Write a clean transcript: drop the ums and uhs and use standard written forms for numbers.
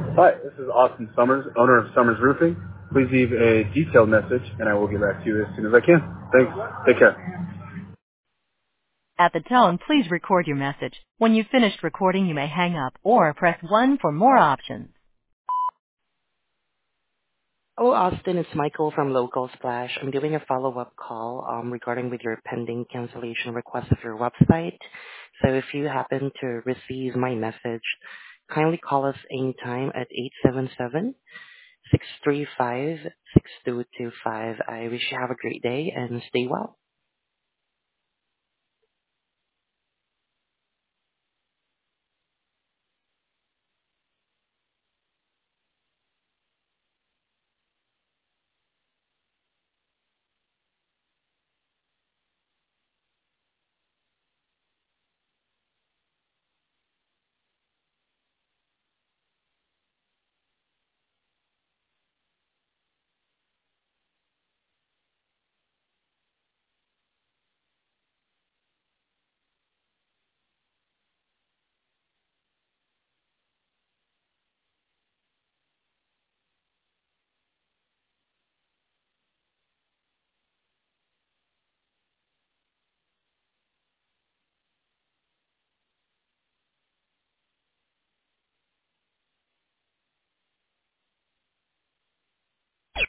Hi, this is Austin Summers, owner of Summers Roofing. Please leave a detailed message, and I will get back to you as soon as I can. Thanks. Take care. At the tone, please record your message. When you've finished recording, you may hang up or press 1 for more options. Hello, Austin. It's Michael from Local Splash. I'm doing a follow-up call regarding with your pending cancellation request of your website. So if you happen to receive my message, kindly call us anytime at 877-635-6225. I wish you have a great day and stay well.